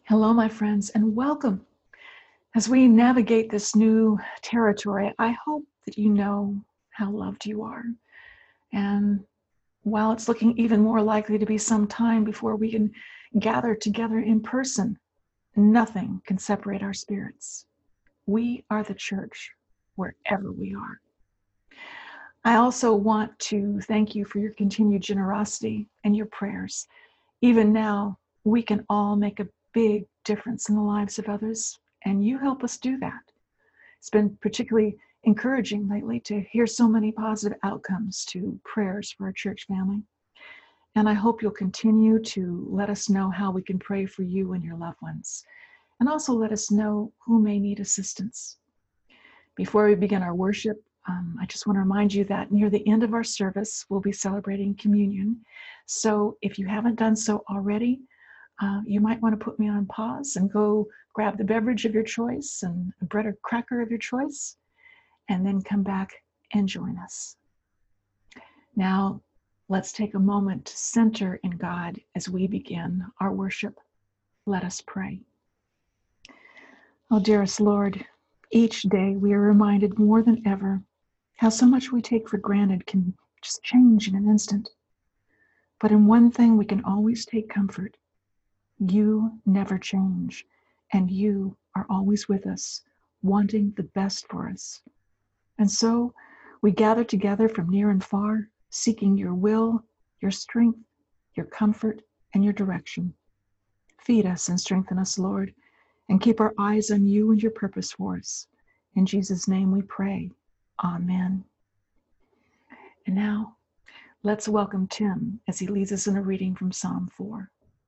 Hello, my friends, and welcome. As we navigate this new territory, I hope that you know how loved you are. And while it's looking even more likely to be some time before we can gather together in person, nothing can separate our spirits. We are the church wherever we are. I also want to thank you for your continued generosity and your prayers. Even now, we can all make a big difference in the lives of others, and you help us do that. It's been particularly encouraging lately to hear so many positive outcomes to prayers for our church family. And I hope you'll continue to let us know how we can pray for you and your loved ones, and also let us know who may need assistance. Before we begin our worship, I just want to remind you that near the end of our service, we'll be celebrating communion. So if you haven't done so already, you might want to put me on pause and go grab the beverage of your choice and a bread or cracker of your choice, and then come back and join us. Now, let's take a moment to center in God as we begin our worship. Let us pray. Oh, dearest Lord, each day we are reminded more than ever how so much we take for granted can just change in an instant. But in one thing we can always take comfort. You never change, and you are always with us, wanting the best for us. And so we gather together from near and far, seeking your will, your strength, your comfort, and your direction. Feed us and strengthen us, Lord, and keep our eyes on you and your purpose for us. In Jesus' name we pray. Amen. And now, let's welcome Tim as he leads us in a reading from Psalm 4.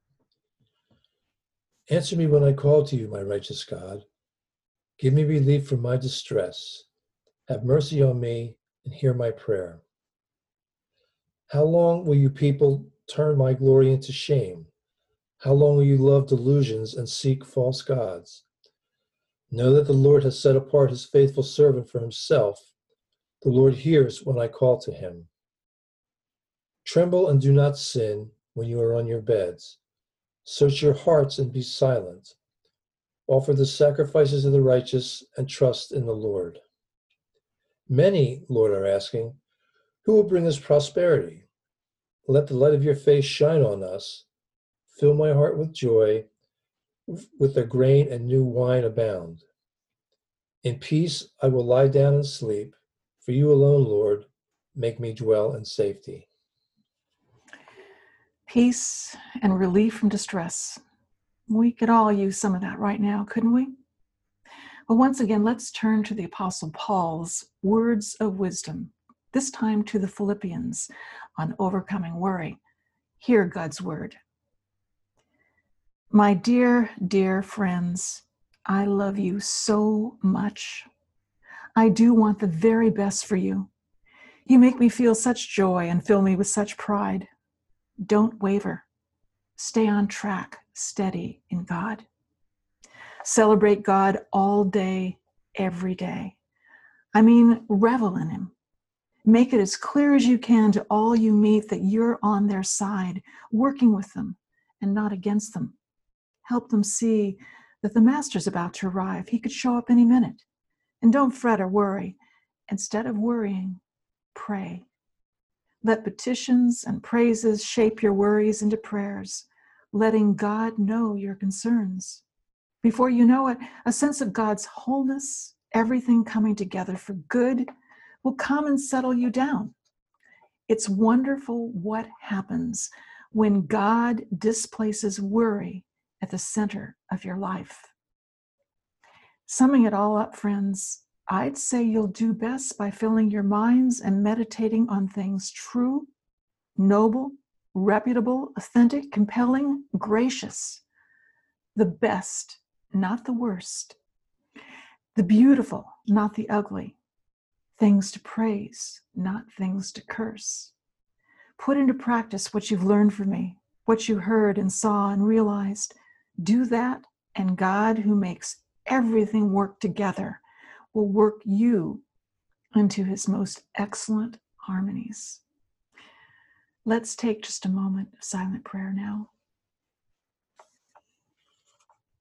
Answer me when I call to you, my righteous God. Give me relief from my distress. Have mercy on me and hear my prayer. How long will you people turn my glory into shame? How long will you love delusions and seek false gods? Know that the Lord has set apart his faithful servant for himself. The Lord hears when I call to him. Tremble and do not sin when you are on your beds. Search your hearts and be silent. Offer the sacrifices of the righteous and trust in the Lord. Many, Lord, are asking, who will bring us prosperity? Let the light of your face shine on us. Fill my heart with joy, with the grain and new wine abound. In peace I will lie down and sleep. For you alone, Lord, make me dwell in safety. Peace and relief from distress. We could all use some of that right now, couldn't we? Well, once again, let's turn to the Apostle Paul's words of wisdom, this time to the Philippians on overcoming worry. Hear God's word. My dear, dear friends, I love you so much. I do want the very best for you. You make me feel such joy and fill me with such pride. Don't waver. Stay on track, steady in God. Celebrate God all day, every day. I mean, revel in him. Make it as clear as you can to all you meet that you're on their side, working with them and not against them. Help them see that the master's about to arrive. He could show up any minute. And don't fret or worry. Instead of worrying, pray. Let petitions and praises shape your worries into prayers, letting God know your concerns. Before you know it, a sense of God's wholeness, everything coming together for good, will come and settle you down. It's wonderful what happens when God displaces worry at the center of your life. Summing it all up, friends, I'd say you'll do best by filling your minds and meditating on things true, noble, reputable, authentic, compelling, gracious. The best, not the worst. The beautiful, not the ugly. Things to praise, not things to curse. Put into practice what you've learned from me, what you heard and saw and realized. Do that, and God, who makes everything work together, will work you into his most excellent harmonies. Let's take just a moment of silent prayer now.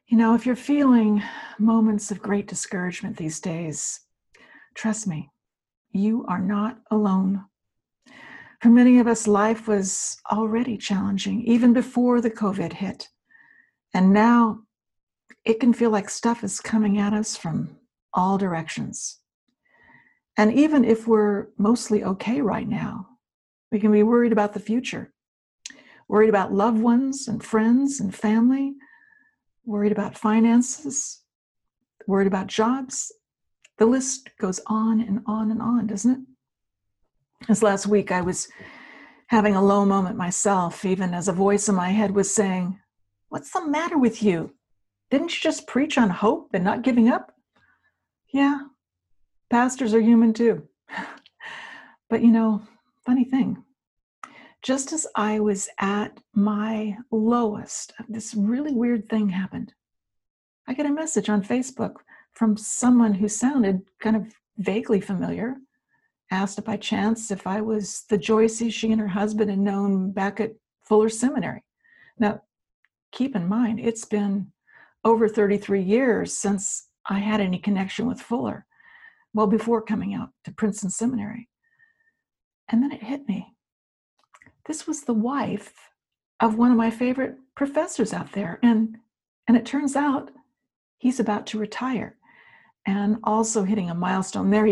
You know, if you're feeling moments of great discouragement these days, trust me, you are not alone. For many of us, life was already challenging, even before the COVID hit. And now it can feel like stuff is coming at us from all directions. And even if we're mostly okay right now, we can be worried about the future, worried about loved ones and friends and family, worried about finances, worried about jobs. The list goes on and on and on, doesn't it? This last week, I was having a low moment myself, even as a voice in my head was saying, "What's the matter with you? Didn't you just preach on hope and not giving up?" Yeah, pastors are human too. But you know, funny thing, just as I was at my lowest, this really weird thing happened. I get a message on Facebook from someone who sounded kind of vaguely familiar, asked by chance if I was the Joyce she and her husband had known back at Fuller Seminary. Now, keep in mind, it's been over 33 years since I had any connection with Fuller, well, before coming out to Princeton Seminary. And then it hit me. This was the wife of one of my favorite professors out there. And it turns out he's about to retire and also hitting a milestone there.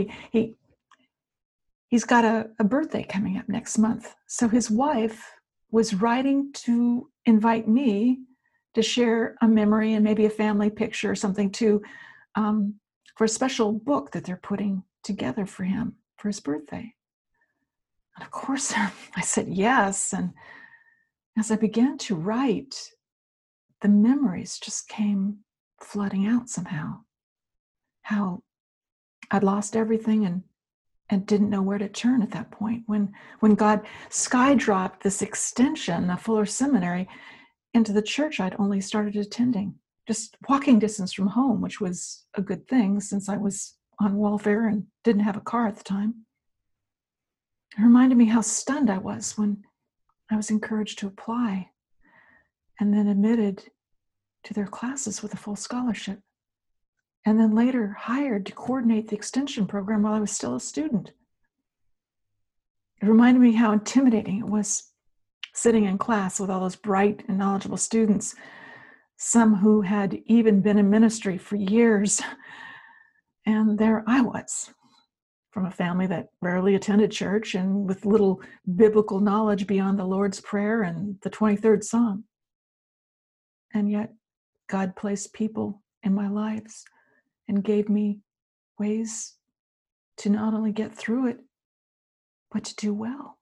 He's got a birthday coming up next month. So his wife was writing to invite me to share a memory and maybe a family picture or something for a special book that they're putting together for him for his birthday. And of course, I said yes. And as I began to write, the memories just came flooding out somehow. How I'd lost everything and didn't know where to turn at that point when God skydropped this extension of Fuller Seminary into the church I'd only started attending, just walking distance from home, which was a good thing since I was on welfare and didn't have a car at the time. It reminded me how stunned I was when I was encouraged to apply and then admitted to their classes with a full scholarship, and then later hired to coordinate the extension program while I was still a student. It reminded me how intimidating it was sitting in class with all those bright and knowledgeable students, some who had even been in ministry for years. And there I was, from a family that rarely attended church and with little biblical knowledge beyond the Lord's Prayer and the 23rd Psalm. And yet, God placed people in my lives and gave me ways to not only get through it, but to do well.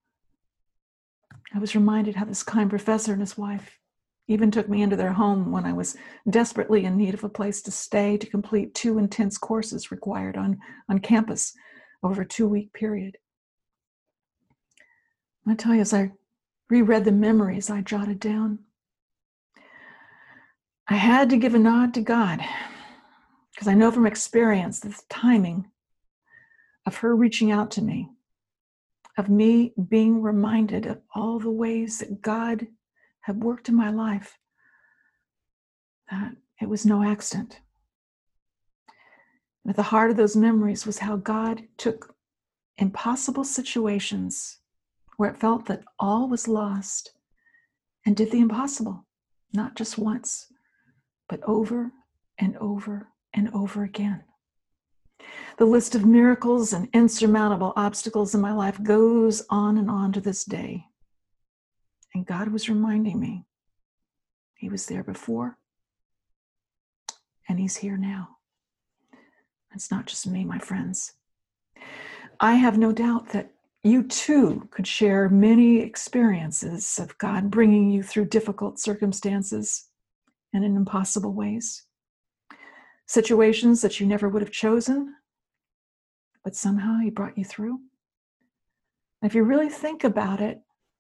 I was reminded how this kind professor and his wife even took me into their home when I was desperately in need of a place to stay to complete 2 intense courses required on campus over a 2-week period. I tell you, as I reread the memories I jotted down, I had to give a nod to God, because I know from experience that the timing of her reaching out to me, of me being reminded of all the ways that God had worked in my life, that it was no accident. And at the heart of those memories was how God took impossible situations where it felt that all was lost and did the impossible, not just once, but over and over and over again. The list of miracles and insurmountable obstacles in my life goes on and on to this day. And God was reminding me He was there before, and He's here now. It's not just me, my friends. I have no doubt that you too could share many experiences of God bringing you through difficult circumstances and in impossible ways. Situations that you never would have chosen, but somehow He brought you through. And if you really think about it,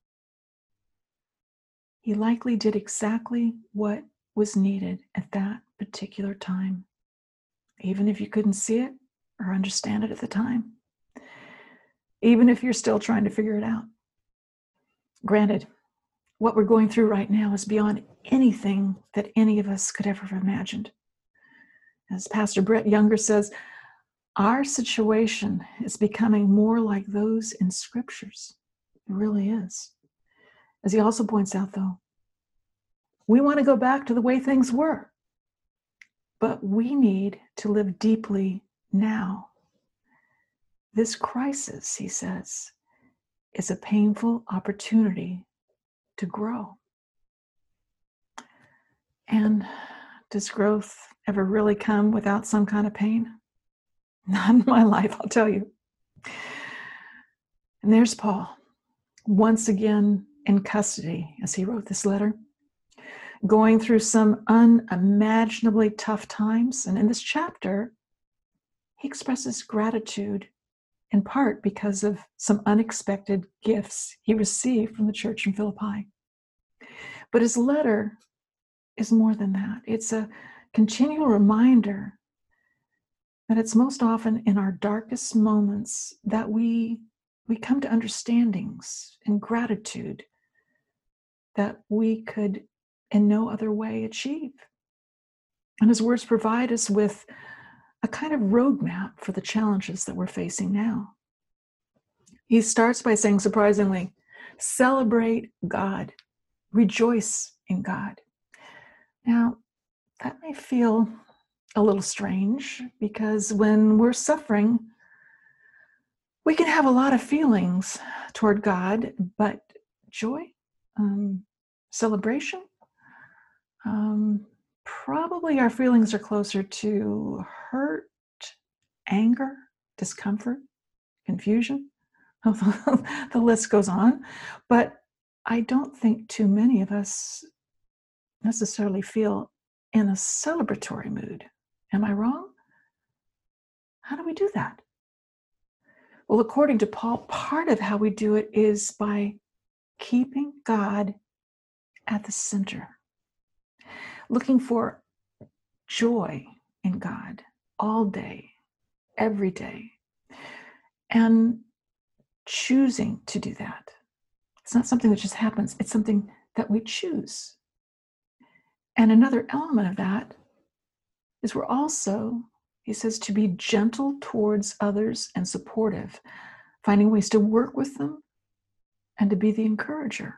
He likely did exactly what was needed at that particular time, even if you couldn't see it or understand it at the time, even if you're still trying to figure it out. Granted, what we're going through right now is beyond anything that any of us could ever have imagined. As Pastor Brett Younger says, our situation is becoming more like those in scriptures. It really is. As he also points out, though, we want to go back to the way things were, but we need to live deeply now. This crisis, he says, is a painful opportunity to grow. And does growth ever really come without some kind of pain? Not in my life, I'll tell you. And there's Paul, once again in custody as he wrote this letter, going through some unimaginably tough times. And in this chapter, he expresses gratitude in part because of some unexpected gifts he received from the church in Philippi. But his letter is more than that. It's a continual reminder that it's most often in our darkest moments that we come to understandings and gratitude that we could in no other way achieve. And his words provide us with a kind of roadmap for the challenges that we're facing now. He starts by saying, surprisingly, celebrate God, rejoice in God. Now, that may feel a little strange because when we're suffering, we can have a lot of feelings toward God, but joy, celebration, probably our feelings are closer to hurt, anger, discomfort, confusion. The list goes on. But I don't think too many of us necessarily feel in a celebratory mood. Am I wrong? How do we do that? Well, according to Paul, part of how we do it is by keeping God at the center, looking for joy in God all day, every day, and choosing to do that. It's not something that just happens. It's something that we choose. And another element of that is we're also, he says, to be gentle towards others and supportive, finding ways to work with them and to be the encourager.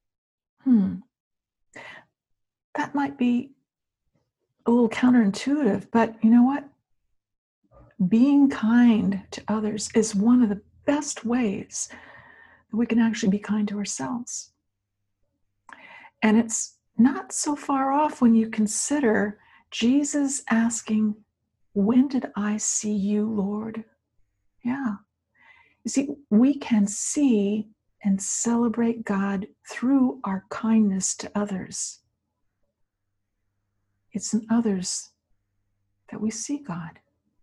That might be a little counterintuitive, but you know what? Being kind to others is one of the best ways that we can actually be kind to ourselves. And it's not so far off when you consider Jesus asking, when did I see you, Lord? Yeah. You see, we can see and celebrate God through our kindness to others. It's in others that we see God.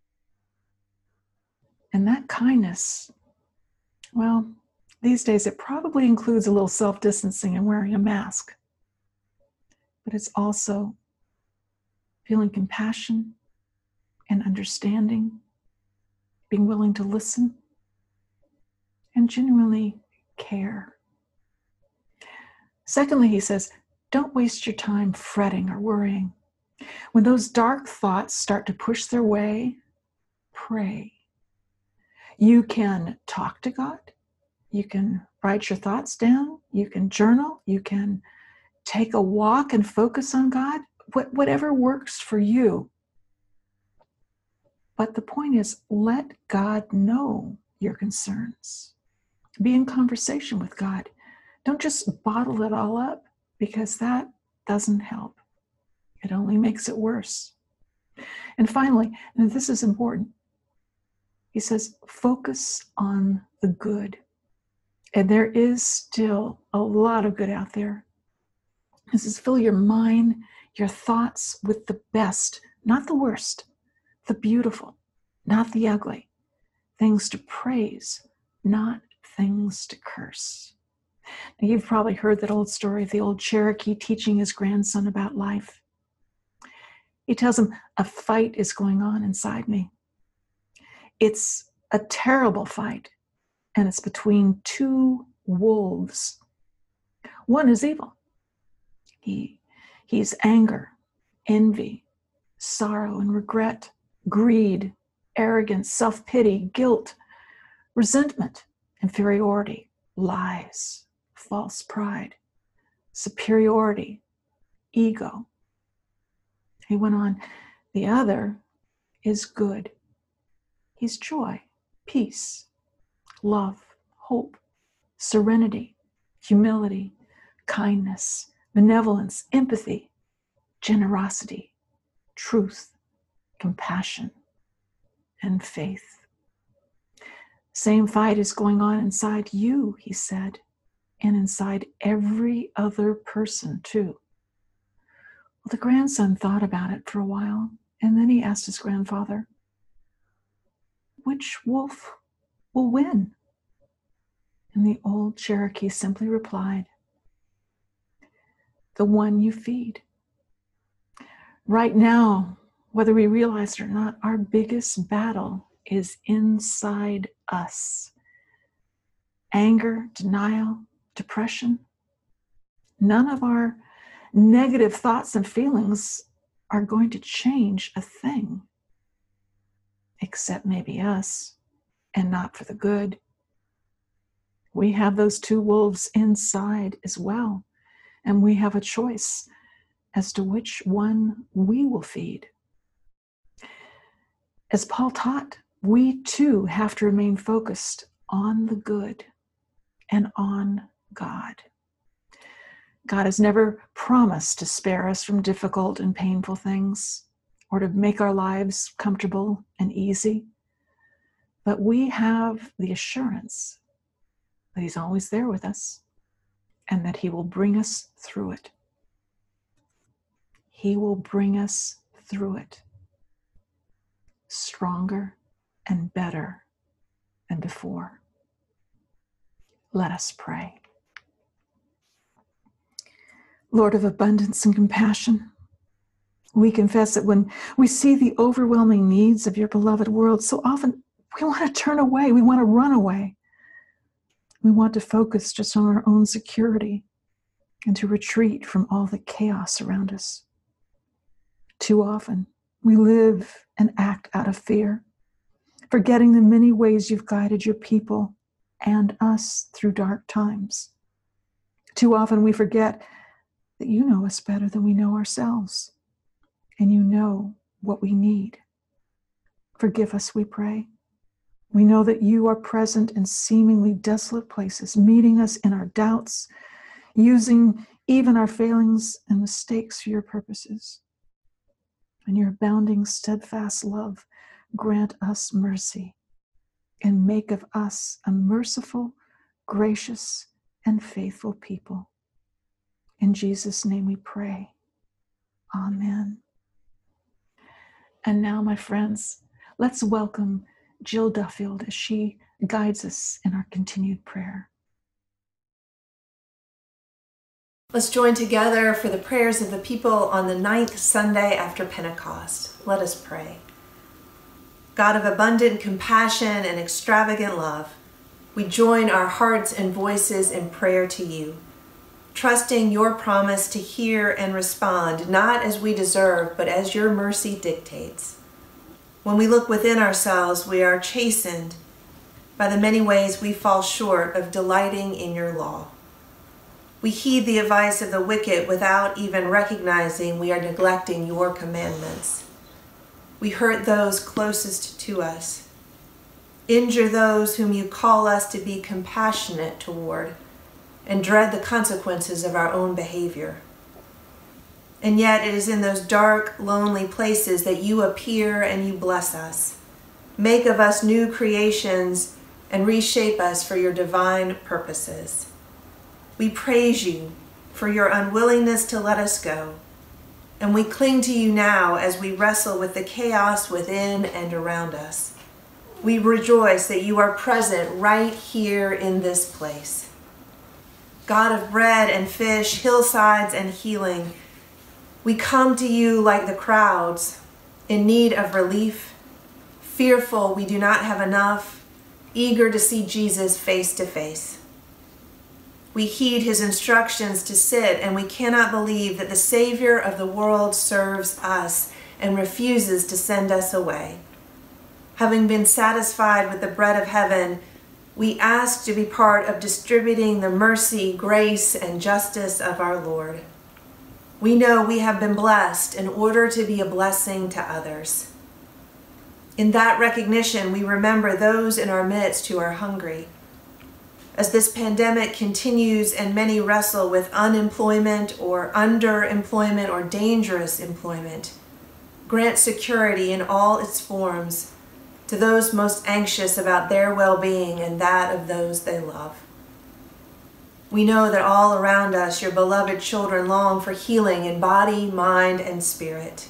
And that kindness, well, these days it probably includes a little self-distancing and wearing a mask. But it's also feeling compassion and understanding, being willing to listen, and genuinely care. Secondly, he says, don't waste your time fretting or worrying. When those dark thoughts start to push their way, pray. You can talk to God. You can write your thoughts down. You can journal. You can take a walk and focus on God. Whatever works for you. But the point is, let God know your concerns. Be in conversation with God. Don't just bottle it all up, because that doesn't help. It only makes it worse. And finally, and this is important, he says, focus on the good. And there is still a lot of good out there. He says, fill your mind, your thoughts with the best, not the worst, the beautiful, not the ugly, things to praise, not things to curse. Now, you've probably heard that old story of the old Cherokee teaching his grandson about life. He tells him, a fight is going on inside me. It's a terrible fight, and it's between two wolves. One is evil. He's anger, envy, sorrow and regret, greed, arrogance, self-pity, guilt, resentment, inferiority, lies, false pride, superiority, ego. He went on, the other is good. He's joy, peace, love, hope, serenity, humility, kindness, benevolence, empathy, generosity, truth, compassion, and faith. Same fight is going on inside you, he said, and inside every other person too. Well, the grandson thought about it for a while, and then he asked his grandfather, which wolf will win? And the old Cherokee simply replied, the one you feed. Right now, whether we realize it or not, our biggest battle is inside us. Anger, denial, depression. None of our negative thoughts and feelings are going to change a thing, except maybe us, and not for the good. We have those two wolves inside as well, and we have a choice as to which one we will feed. As Paul taught, we too have to remain focused on the good and on God. God has never promised to spare us from difficult and painful things or to make our lives comfortable and easy. But we have the assurance that he's always there with us and that he will bring us through it. He will bring us through it, stronger and better than before. Let us pray. Lord of abundance and compassion, we confess that when we see the overwhelming needs of your beloved world, so often we want to turn away, we want to run away. We want to focus just on our own security and to retreat from all the chaos around us. Too often, we live and act out of fear, forgetting the many ways you've guided your people and us through dark times. Too often, we forget that you know us better than we know ourselves, and you know what we need. Forgive us, we pray. We know that you are present in seemingly desolate places, meeting us in our doubts, using even our failings and mistakes for your purposes. And your abounding, steadfast love grant us mercy and make of us a merciful, gracious, and faithful people. In Jesus' name we pray. Amen. And now, my friends, let's welcome Jill Duffield as she guides us in our continued prayer. Let's join together for the prayers of the people on the 9th Sunday after Pentecost. Let us pray. God of abundant compassion and extravagant love, we join our hearts and voices in prayer to you, trusting your promise to hear and respond, not as we deserve, but as your mercy dictates. When we look within ourselves, we are chastened by the many ways we fall short of delighting in your law. We heed the advice of the wicked without even recognizing we are neglecting your commandments. We hurt those closest to us, injure those whom you call us to be compassionate toward, and dread the consequences of our own behavior. And yet it is in those dark, lonely places that you appear and you bless us. Make of us new creations and reshape us for your divine purposes. We praise you for your unwillingness to let us go, and we cling to you now as we wrestle with the chaos within and around us. We rejoice that you are present right here in this place. God of bread and fish, hillsides and healing, we come to you like the crowds, in need of relief, fearful we do not have enough, eager to see Jesus face to face. We heed his instructions to sit, and we cannot believe that the Savior of the world serves us and refuses to send us away. Having been satisfied with the bread of heaven, we ask to be part of distributing the mercy, grace, and justice of our Lord. We know we have been blessed in order to be a blessing to others. In that recognition, we remember those in our midst who are hungry. As this pandemic continues and many wrestle with unemployment or underemployment or dangerous employment, grant security in all its forms to those most anxious about their well-being and that of those they love. We know that all around us, your beloved children long for healing in body, mind, and spirit.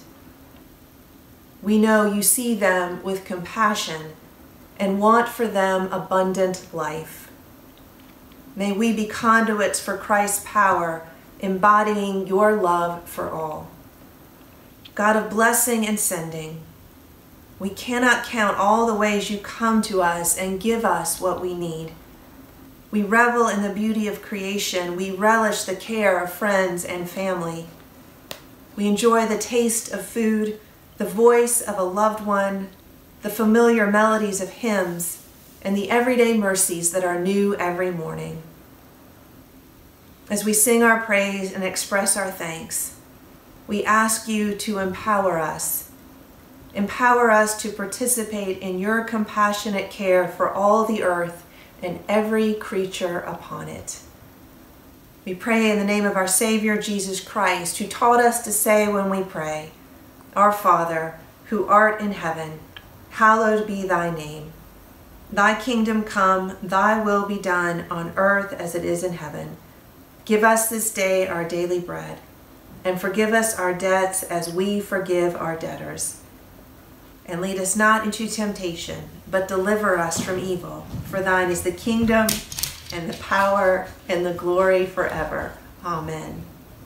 We know you see them with compassion and want for them abundant life. May we be conduits for Christ's power, embodying your love for all. God of blessing and sending, we cannot count all the ways you come to us and give us what we need. We revel in the beauty of creation. We relish the care of friends and family. We enjoy the taste of food, the voice of a loved one, the familiar melodies of hymns, and the everyday mercies that are new every morning. As we sing our praise and express our thanks, we ask you to empower us. Empower us to participate in your compassionate care for all the earth and every creature upon it. We pray in the name of our Savior, Jesus Christ, who taught us to say when we pray, Our Father, who art in heaven, hallowed be thy name. Thy kingdom come, thy will be done on earth as it is in heaven. Give us this day our daily bread, and forgive us our debts as we forgive our debtors. And lead us not into temptation, but deliver us from evil. For thine is the kingdom, and the power, and the glory forever. Amen.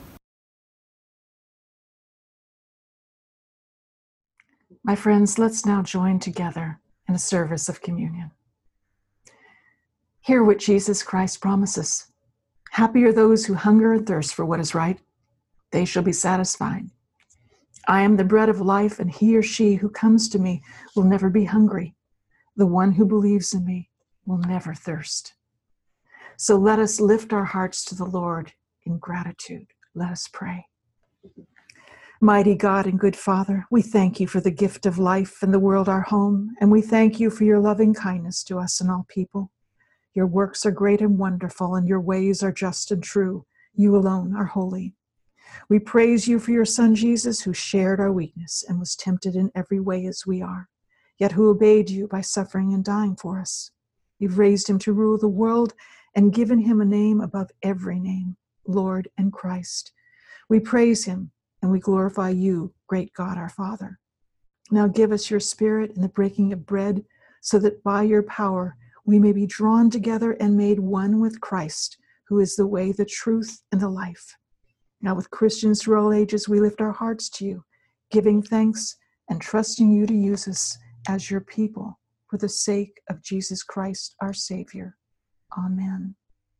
My friends, let's now join together in a service of communion. Hear what Jesus Christ promises. Happy are those who hunger and thirst for what is right. They shall be satisfied. I am the bread of life, and he or she who comes to me will never be hungry. The one who believes in me will never thirst. So let us lift our hearts to the Lord in gratitude. Let us pray. Mighty God and good Father, we thank you for the gift of life and the world our home, and we thank you for your loving kindness to us and all people. Your works are great and wonderful, and your ways are just and true. You alone are holy. We praise you for your Son, Jesus, who shared our weakness and was tempted in every way as we are, yet who obeyed you by suffering and dying for us. You've raised him to rule the world and given him a name above every name, Lord and Christ. We praise him and we glorify you, great God, our Father. Now give us your Spirit in the breaking of bread, so that by your power we may be drawn together and made one with Christ, who is the way, the truth, and the life. Now with Christians through all ages, we lift our hearts to you, giving thanks and trusting you to use us as your people for the sake of Jesus Christ, our Savior. Amen.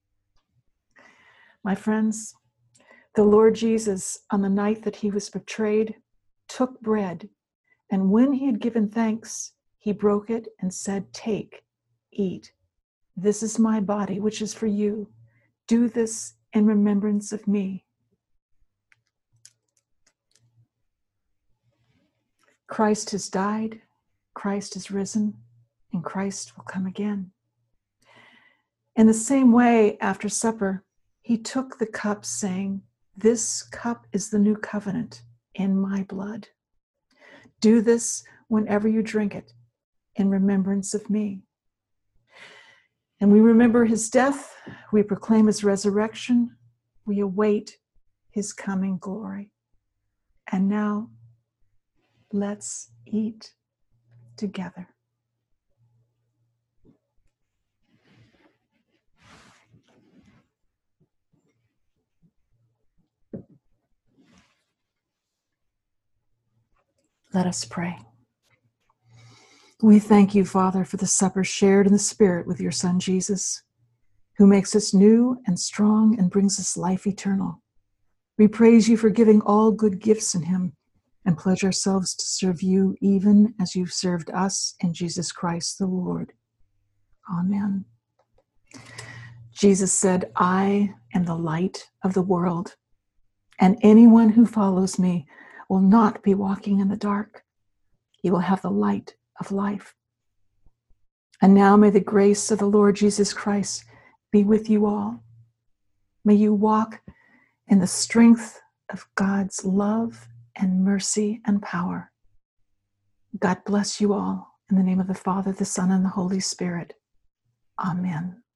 My friends, the Lord Jesus, on the night that he was betrayed, took bread, and when he had given thanks, he broke it and said, "Take, eat. This is my body, which is for you. Do this in remembrance of me." Christ has died, Christ is risen, and Christ will come again. In the same way, after supper, he took the cup, saying, "This cup is the new covenant in my blood. Do this whenever you drink it in remembrance of me." And we remember his death, we proclaim his resurrection, we await his coming glory. And now, let's eat together. Let us pray. We thank you, Father, for the supper shared in the Spirit with your Son, Jesus. who makes us new and strong and brings us life eternal. We praise you for giving all good gifts in him and pledge ourselves to serve you even as you've served us in Jesus Christ the Lord. Amen. Jesus said, I am the light of the world, and anyone who follows me will not be walking in the dark. He will have the light of life. And now may the grace of the Lord Jesus Christ be with you all. May you walk in the strength of God's love and mercy and power. God bless you all in the name of the Father, the Son, and the Holy Spirit. Amen.